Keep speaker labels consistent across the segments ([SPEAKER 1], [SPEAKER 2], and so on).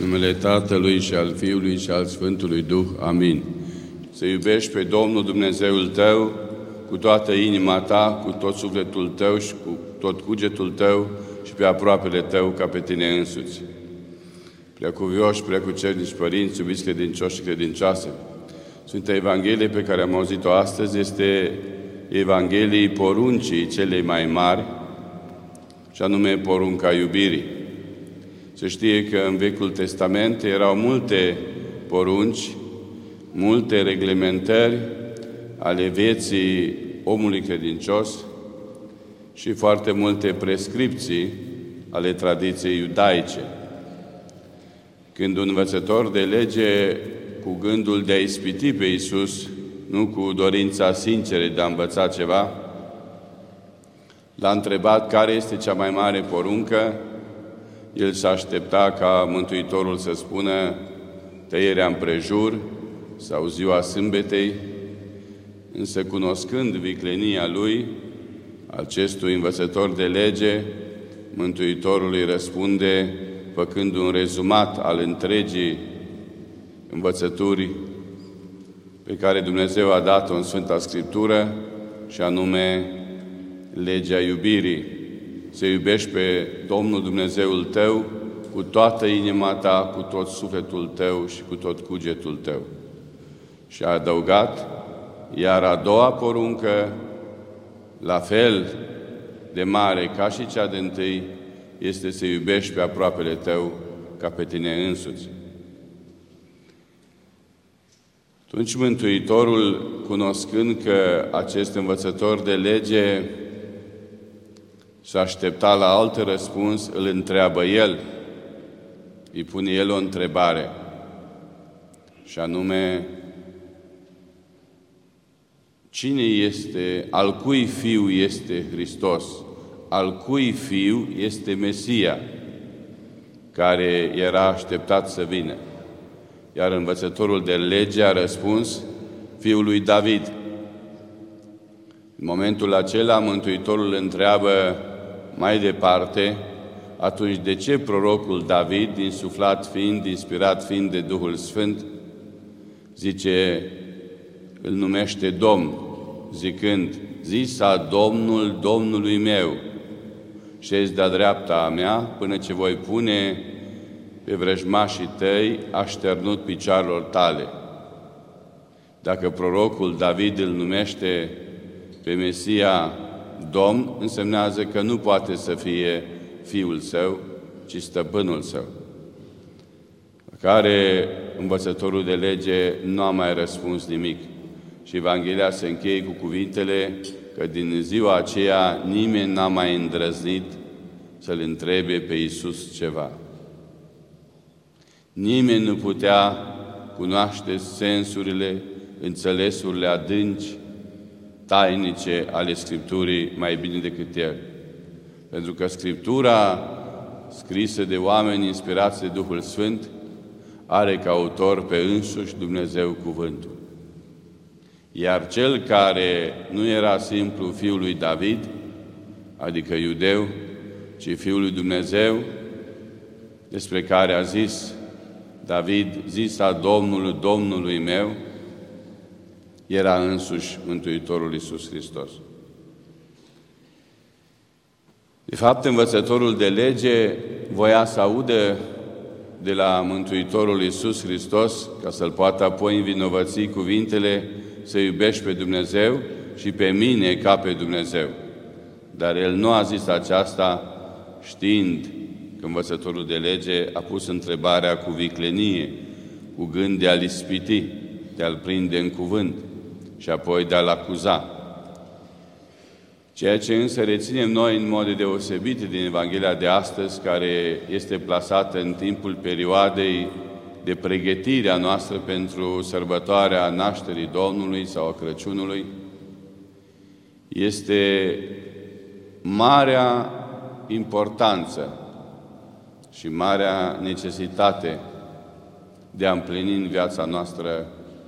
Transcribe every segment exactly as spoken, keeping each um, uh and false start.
[SPEAKER 1] numele Tatălui și al Fiului și al Sfântului Duh. Amin. Să iubești pe Domnul Dumnezeul tău cu toată inima ta, cu tot sufletul tău și cu tot cugetul tău și pe aproapele tău ca pe tine însuți. Preacuvioși, preacucernici părinți, iubiți credincioși și credincioase, Sfânta Evanghelie pe care am auzit-o astăzi este Evangheliei poruncii celei mai mari, și anume porunca iubirii. Se știe că în Vechiul Testament erau multe porunci, multe reglementări ale vieții omului credincios și foarte multe prescripții ale tradiției iudaice. Când un învățător de lege, cu gândul de a ispiti pe Iisus, nu cu dorința sinceră de a învăța ceva, l-a întrebat care este cea mai mare poruncă, el s-a aștepta ca Mântuitorul să spună tăierea împrejur sau ziua sâmbetei, însă cunoscând viclenia lui, acestui învățător de lege, Mântuitorul îi răspunde făcând un rezumat al întregii învățături pe care Dumnezeu a dat-o în Sfânta Scriptură, și anume legea iubirii. Să iubești pe Domnul Dumnezeul tău cu toată inima ta, cu tot sufletul tău și cu tot cugetul tău. Și a adăugat, iar a doua poruncă, la fel de mare ca și cea dintâi, este să iubești pe aproapele tău ca pe tine însuți. Atunci Mântuitorul, cunoscând că acest învățător de lege s-a așteptat la alt răspuns, îl întreabă el, îi pune el o întrebare, și anume, cine este, al cui fiu este Hristos? Al cui fiu este Mesia, care era așteptat să vină? Iar învățătorul de lege a răspuns, fiul lui David. În momentul acela, Mântuitorul îl întreabă mai departe, atunci de ce prorocul David, insuflat fiind, inspirat fiind de Duhul Sfânt, zice, îl numește Domn, zicând, zisa Domnul Domnului meu, șezi de-a dreapta a mea, până ce voi pune pe vrăjmașii tăi așternut picioarelor tale. Dacă prorocul David îl numește pe Mesia Domn, însemnează că nu poate să fie fiul său, ci stăpânul său. La care învățătorul de lege nu a mai răspuns nimic. Și Evanghelia se încheie cu cuvintele că din ziua aceea nimeni n-a mai îndrăznit să-L întrebe pe Iisus ceva. Nimeni nu putea cunoaște sensurile, înțelesurile adânci, tainice ale Scripturii mai bine decât El. Pentru că Scriptura, scrisă de oameni inspirați de Duhul Sfânt, are ca autor pe însuși Dumnezeu cuvântul. Iar cel care nu era simplu fiul lui David, adică iudeu, ci fiul lui Dumnezeu, despre care a zis David, zisa Domnul Domnului meu, era însuși Mântuitorul Iisus Hristos. De fapt, învățătorul de lege voia să audă de la Mântuitorul Iisus Hristos, ca să-l poată apoi învinovăți cuvintele, să iubești pe Dumnezeu și pe mine ca pe Dumnezeu. Dar el nu a zis aceasta știind că învățătorul de lege a pus întrebarea cu viclenie, cu gând de a-l ispiti, de a-l prinde în cuvânt și apoi de a-l acuza. Ceea ce însă reținem noi în mod deosebit din Evanghelia de astăzi, care este plasată în timpul perioadei de pregătire a noastră pentru sărbătoarea nașterii Domnului sau a Crăciunului, este marea importanță și marea necesitate de a împlini în viața noastră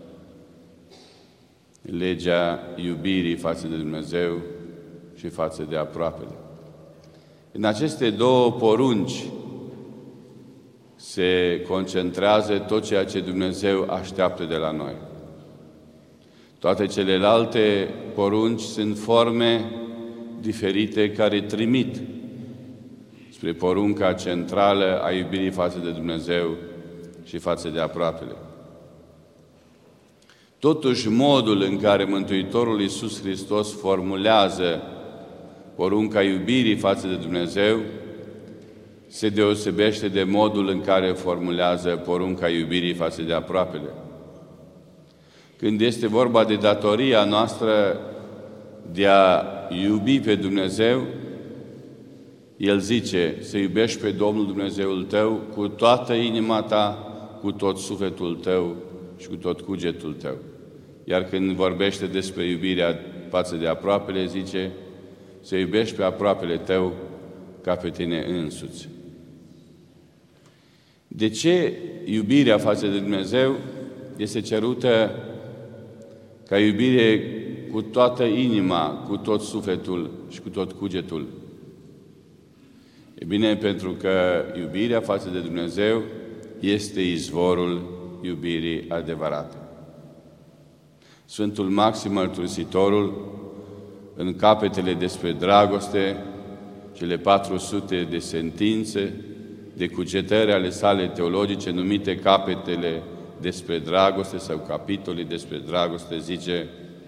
[SPEAKER 1] legea iubirii față de Dumnezeu și față de aproapele. În aceste două porunci se concentrează tot ceea ce Dumnezeu așteaptă de la noi. Toate celelalte porunci sunt forme diferite care trimit spre porunca centrală a iubirii față de Dumnezeu și față de aproapele. Totuși, modul în care Mântuitorul Iisus Hristos formulează porunca iubirii față de Dumnezeu se deosebește de modul în care formulează porunca iubirii față de aproapele. Când este vorba de datoria noastră de a iubi pe Dumnezeu, El zice să iubești pe Domnul Dumnezeul tău cu toată inima ta, cu tot sufletul tău și cu tot cugetul tău. Iar când vorbește despre iubirea față de aproapele, zice să iubești pe aproapele tău ca pe tine însuți. De ce iubirea față de Dumnezeu este cerută ca iubire cu toată inima, cu tot sufletul și cu tot cugetul? E bine, pentru că iubirea față de Dumnezeu este izvorul iubirii adevărate. Sfântul Maxim Mărturisitorul, în capetele despre dragoste, cele patru sute de sentințe, de cugetări ale sale teologice, numite capetele despre dragoste sau capitole despre dragoste, zice,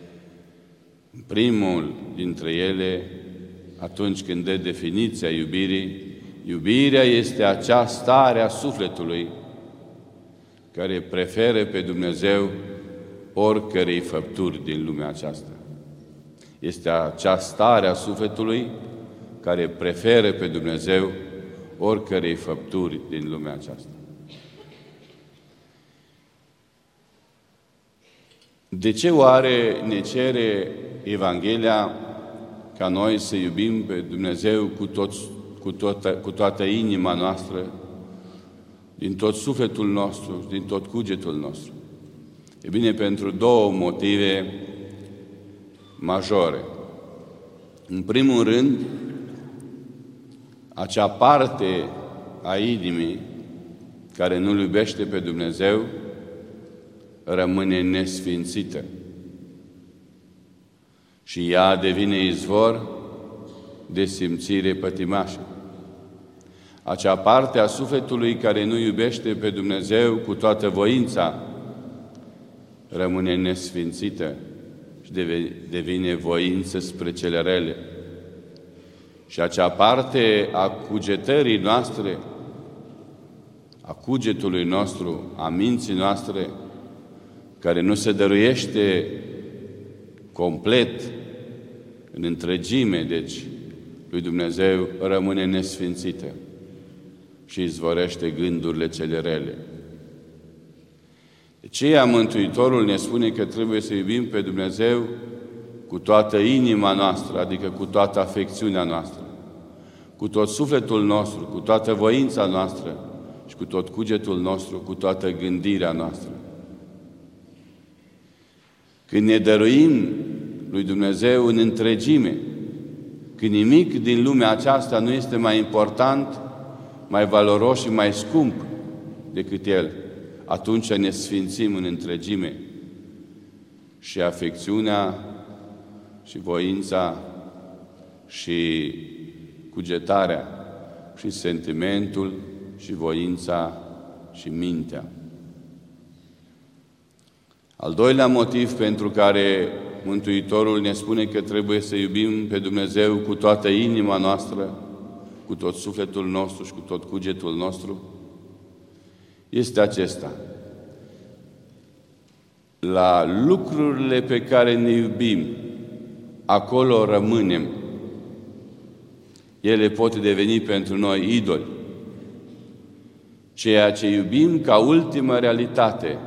[SPEAKER 1] primul dintre ele, atunci când dă definiția iubirii, iubirea este acea stare a sufletului care preferă pe Dumnezeu oricărei făpturi din lumea aceasta. Este acea stare a sufletului care preferă pe Dumnezeu oricărei făpturi din lumea aceasta. De ce oare ne cere Evanghelia ca noi să iubim pe Dumnezeu cu, tot, cu, toată, cu toată inima noastră, din tot sufletul nostru, din tot cugetul nostru? E bine, pentru două motive majore. În primul rând, acea parte a inimii care nu-L iubește pe Dumnezeu rămâne nesfințită și ea devine izvor de simțire pătimașă. Acea parte a sufletului care nu iubește pe Dumnezeu cu toată voința rămâne nesfințită și devine voință spre cele rele. Și acea parte a cugetării noastre, a cugetului nostru, a minții noastre, care nu se dăruiește complet, în întregime, deci, lui Dumnezeu, rămâne nesfințită și izvorește gândurile cele rele. De aceea Mântuitorul ne spune că trebuie să iubim pe Dumnezeu cu toată inima noastră, adică cu toată afecțiunea noastră, cu tot sufletul nostru, cu toată voința noastră și cu tot cugetul nostru, cu toată gândirea noastră. Când ne dăruim lui Dumnezeu în întregime, când nimic din lumea aceasta nu este mai important, mai valoros și mai scump decât El, atunci ne sfințim în întregime și afecțiunea și voința și cugetarea și sentimentul și voința și mintea. Al doilea motiv pentru care Mântuitorul ne spune că trebuie să iubim pe Dumnezeu cu toată inima noastră, cu tot sufletul nostru și cu tot cugetul nostru, este acesta. La lucrurile pe care ne iubim, acolo rămânem. Ele pot deveni pentru noi idoli. Ceea ce iubim ca ultimă realitate,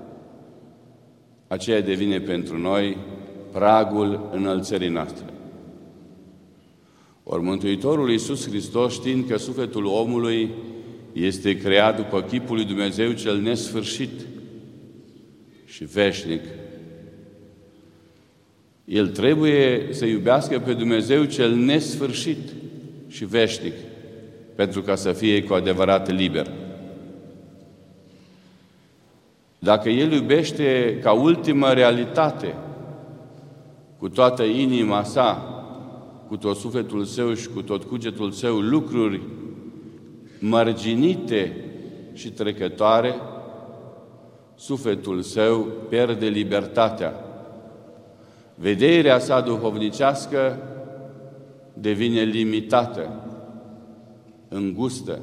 [SPEAKER 1] aceea devine pentru noi pragul înălțării noastre. Ori Mântuitorul Iisus Hristos, știind că sufletul omului este creat după chipul lui Dumnezeu cel nesfârșit și veșnic, El trebuie să iubească pe Dumnezeu cel nesfârșit și veșnic, pentru ca să fie cu adevărat liber. Dacă El iubește ca ultimă realitate, cu toată inima sa, cu tot sufletul său și cu tot cugetul său, lucruri mărginite și trecătoare, sufletul său pierde libertatea. Vederea sa duhovnicească devine limitată, îngustă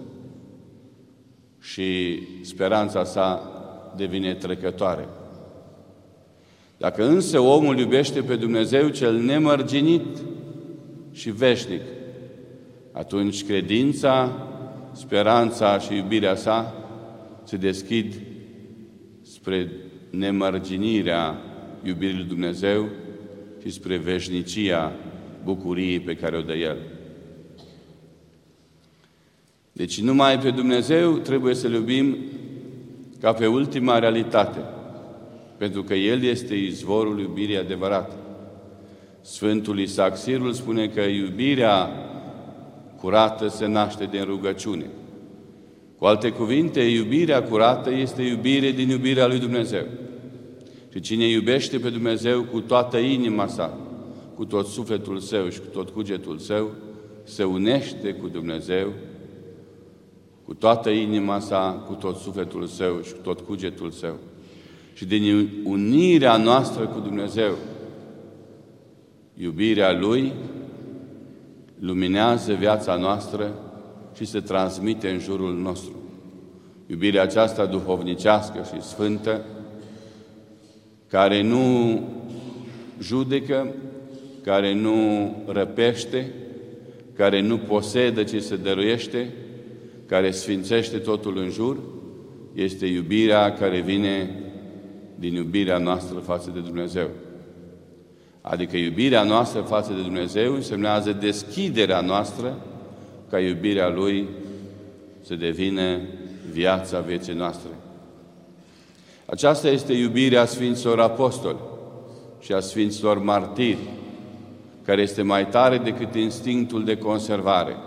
[SPEAKER 1] și speranța sa devine trecătoare. Dacă însă omul iubește pe Dumnezeu cel nemărginit și veșnic, atunci credința, speranța și iubirea sa se deschid spre nemărginirea iubirii lui Dumnezeu și spre veșnicia bucuriei pe care o dă El. Deci numai pe Dumnezeu trebuie să-L iubim ca pe ultima realitate, pentru că El este izvorul iubirii adevărate. Sfântul Isaac Sirul spune că iubirea curată se naște din rugăciune. Cu alte cuvinte, iubirea curată este iubire din iubirea lui Dumnezeu. Și cine iubește pe Dumnezeu cu toată inima sa, cu tot sufletul său și cu tot cugetul său, se unește cu Dumnezeu cu toată inima sa, cu tot sufletul său și cu tot cugetul său. Și din unirea noastră cu Dumnezeu, iubirea Lui luminează viața noastră și se transmite în jurul nostru. Iubirea aceasta duhovnicească și sfântă, care nu judecă, care nu răpește, care nu posedă, ci se dăruiește, care sfințește totul în jur, este iubirea care vine din iubirea noastră față de Dumnezeu. Adică iubirea noastră față de Dumnezeu însemnează deschiderea noastră ca iubirea Lui să devină viața vieții noastre. Aceasta este iubirea Sfinților Apostoli și a Sfinților Martiri, care este mai tare decât instinctul de conservare,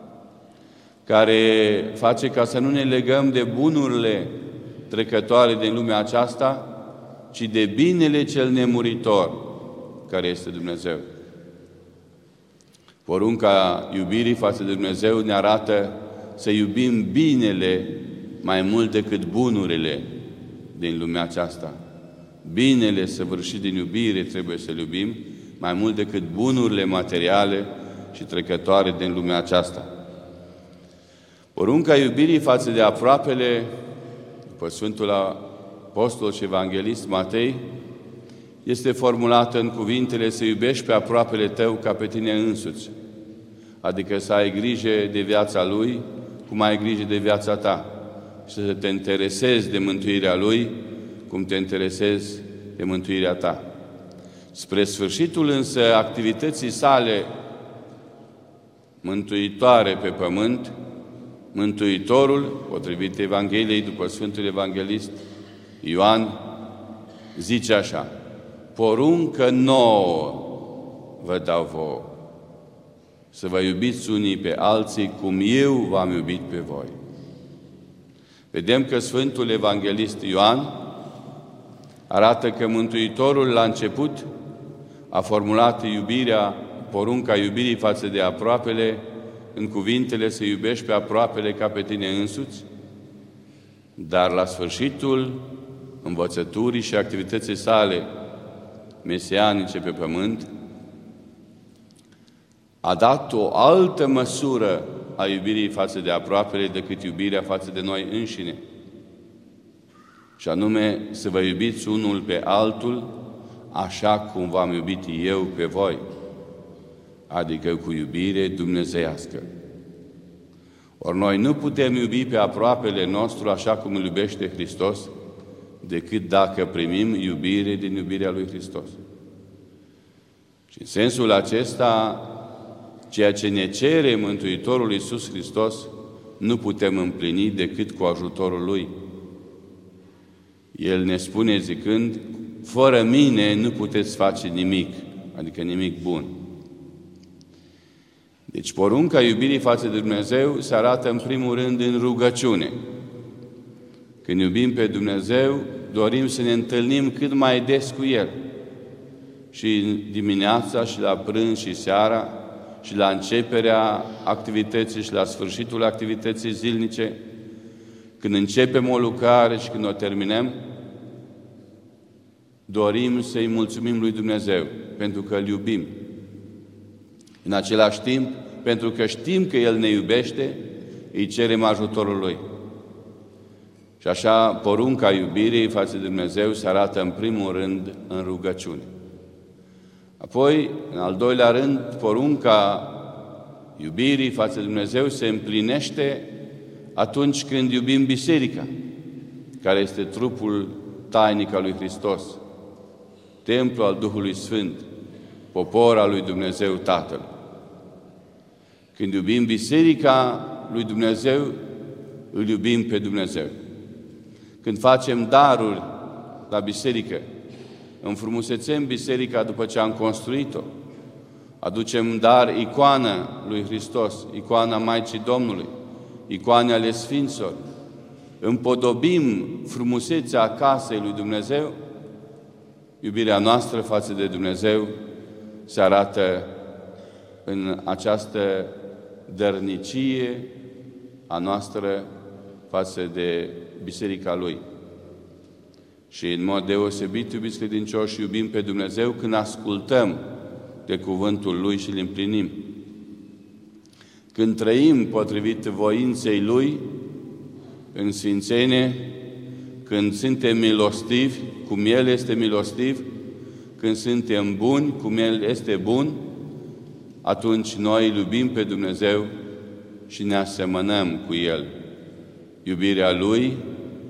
[SPEAKER 1] care face ca să nu ne legăm de bunurile trecătoare din lumea aceasta, ci de binele cel nemuritor, care este Dumnezeu. Porunca iubirii față de Dumnezeu ne arată să iubim binele mai mult decât bunurile din lumea aceasta. Binele săvârșit din iubire trebuie să-L iubim mai mult decât bunurile materiale și trecătoare din lumea aceasta. Porunca iubirii față de aproapele, după Sfântul Apostol și Evanghelist Matei, este formulată în cuvintele să iubești pe aproapele tău ca pe tine însuți, adică să ai grijă de viața lui cum ai grijă de viața ta și să te interesezi de mântuirea lui cum te interesezi de mântuirea ta. Spre sfârșitul însă activității sale mântuitoare pe pământ, Mântuitorul, potrivit Evangheliei după Sfântul Evanghelist Ioan, zice așa: poruncă nouă vă dau vouă, să vă iubiți unii pe alții cum eu v-am iubit pe voi. Vedem că Sfântul Evanghelist Ioan arată că Mântuitorul la început a formulat iubirea, porunca iubirii față de aproapele în cuvintele să iubești pe aproapele ca pe tine însuți, dar la sfârșitul învățăturii și activității sale mesianice pe pământ, a dat o altă măsură a iubirii față de aproapele decât iubirea față de noi înșine. Și anume să vă iubiți unul pe altul așa cum v-am iubit eu pe voi, adică cu iubire dumnezeiască. Ori noi nu putem iubi pe aproapele nostru așa cum îl iubește Hristos, decât dacă primim iubire din iubirea lui Hristos. Și în sensul acesta, ceea ce ne cere Mântuitorul Iisus Hristos, nu putem împlini decât cu ajutorul Lui. El ne spune zicând: fără mine nu puteți face nimic, adică nimic bun. Deci porunca iubirii față de Dumnezeu se arată în primul rând în rugăciune. Când iubim pe Dumnezeu, dorim să ne întâlnim cât mai des cu El. Și dimineața, și la prânz, și seara, și la începerea activității, și la sfârșitul activității zilnice, când începem o lucrare și când o terminăm, dorim să-i mulțumim lui Dumnezeu, pentru că Îl iubim. În același timp, pentru că știm că El ne iubește, îi cerem ajutorul Lui. Și așa, porunca iubirii față de Dumnezeu se arată în primul rând în rugăciune. Apoi, în al doilea rând, porunca iubirii față de Dumnezeu se împlinește atunci când iubim biserica, care este trupul tainic al lui Hristos, templu al Duhului Sfânt, popor al lui Dumnezeu Tatăl. Când iubim biserica lui Dumnezeu, îl iubim pe Dumnezeu. Când facem daruri la biserică, înfrumusețem biserica după ce am construit-o, aducem dar icoană lui Hristos, icoana Maicii Domnului, icoane ale Sfinților, împodobim frumusețea casei lui Dumnezeu, iubirea noastră față de Dumnezeu se arată în această dărnicie a noastră față de biserica Lui. Și în mod deosebit, iubiți credincioși, iubim pe Dumnezeu când ascultăm de cuvântul Lui și îl împlinim. Când trăim potrivit voinței Lui, în sfințenie, când suntem milostivi, cum El este milostiv, când suntem buni, cum El este bun, atunci noi îl iubim pe Dumnezeu și ne asemănăm cu El. Iubirea Lui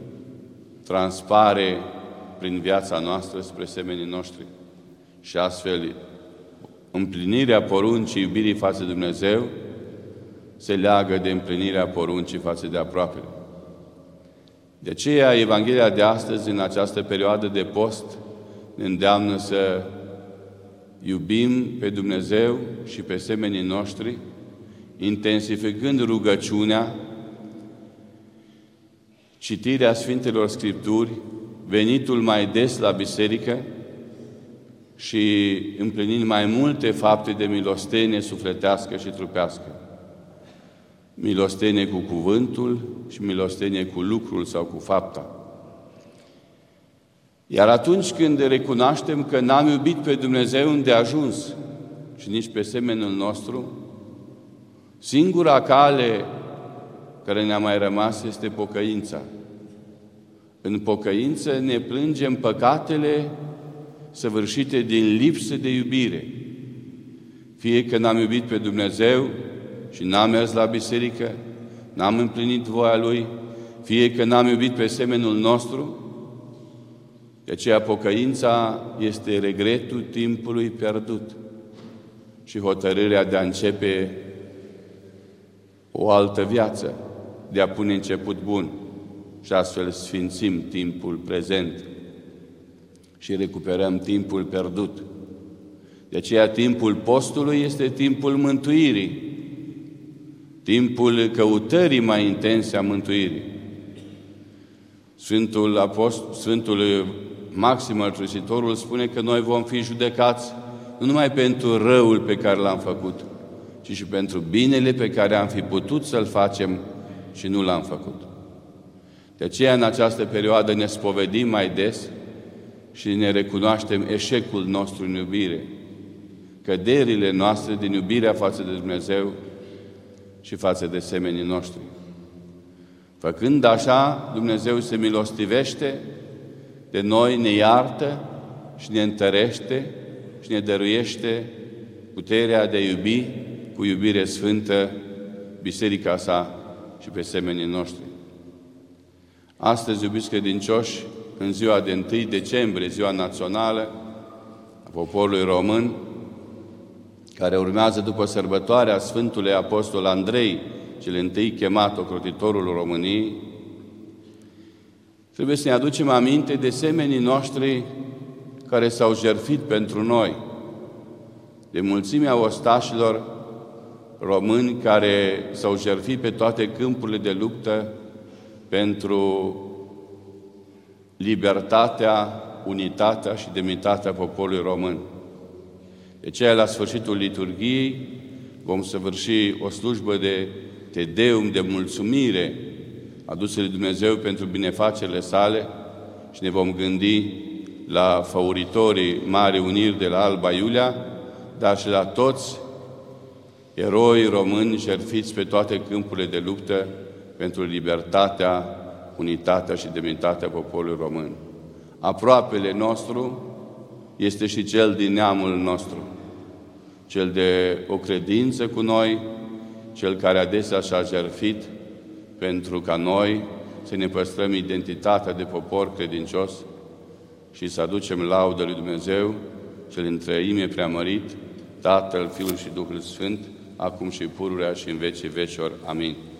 [SPEAKER 1] transpare prin viața noastră spre semenii noștri. Și astfel, împlinirea poruncii iubirii față de Dumnezeu se leagă de împlinirea poruncii față de aproapele. De aceea, Evanghelia de astăzi, în această perioadă de post, ne îndeamnă să iubim pe Dumnezeu și pe semenii noștri, intensificând rugăciunea, citirea Sfintelor Scripturi, venitul mai des la biserică și împlinind mai multe fapte de milostenie sufletească și trupească. Milostenie cu cuvântul și milostenie cu lucrul sau cu fapta. Iar atunci când recunoaștem că n-am iubit pe Dumnezeu îndeajuns și nici pe semenul nostru, singura cale care ne-a mai rămas este pocăința. În pocăință ne plângem păcatele săvârșite din lipsă de iubire. Fie că n-am iubit pe Dumnezeu și n-am mers la biserică, n-am împlinit voia Lui, fie că n-am iubit pe semenul nostru. De aceea pocăința este regretul timpului pierdut și hotărârea de a începe o altă viață, de a pune început bun și astfel sfințim timpul prezent și recuperăm timpul pierdut. De aceea timpul postului este timpul mântuirii, timpul căutării mai intense a mântuirii. Sfântul Apostol, Sfântul Maxim Mărturisitorul spune că noi vom fi judecați nu numai pentru răul pe care l-am făcut, ci și pentru binele pe care am fi putut să-l facem și nu l-am făcut. De aceea, în această perioadă, ne spovedim mai des și ne recunoaștem eșecul nostru în iubire, căderile noastre din iubirea față de Dumnezeu și față de semenii noștri. Făcând așa, Dumnezeu se milostivește de noi, ne iartă și ne întărește și ne dăruiește puterea de a iubi cu iubire sfântă biserica sa și pe semenii noștri. Astăzi, iubiți credincioși, în ziua de întâi decembrie, ziua națională a poporului român, care urmează după sărbătoarea Sfântului Apostol Andrei, cel întâi chemat ocrotitorul României, trebuie să ne aducem aminte de semenii noștri care s-au jertfit pentru noi, de mulțimea ostașilor români care s-au jertfit pe toate câmpurile de luptă pentru libertatea, unitatea și demnitatea poporului român. De aceea, la sfârșitul liturghiei, vom săvârși o slujbă de Te Deum, de mulțumire adusă lui Dumnezeu pentru binefacerile sale și ne vom gândi la făuritorii Marii Uniri de la Alba Iulia, dar și la toți eroi români jertfiți pe toate câmpurile de luptă pentru libertatea, unitatea și demnitatea poporului român. Aproapele nostru este și cel din neamul nostru, cel de o credință cu noi, cel care adesea și-a jertfit pentru ca noi să ne păstrăm identitatea de popor credincios și să aducem laudă lui Dumnezeu, cel întreime preamărit, Tatăl, Fiul și Duhul Sfânt, acum și pururea și în vecii vecior. Amin.